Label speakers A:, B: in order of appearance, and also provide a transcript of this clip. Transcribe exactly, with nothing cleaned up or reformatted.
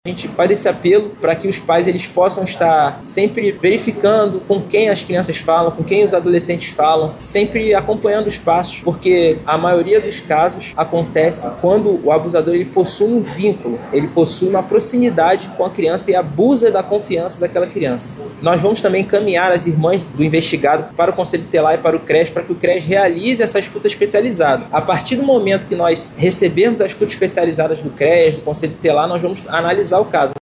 A: A gente faz esse apelo para que os pais eles possam estar sempre verificando com quem as crianças falam, com quem os adolescentes falam, sempre acompanhando os passos, porque a maioria dos casos acontece quando o abusador ele possui um vínculo, ele possui uma proximidade com a criança e abusa da confiança daquela criança. Nós vamos também encaminhar as irmãs do investigado para o Conselho Tutelar e para o CRES, para que o CRES realize essa escuta especializada. A partir do momento que nós recebermos a escuta especializada do CRES, do Conselho Tutelar, nós vamos analisar o caso.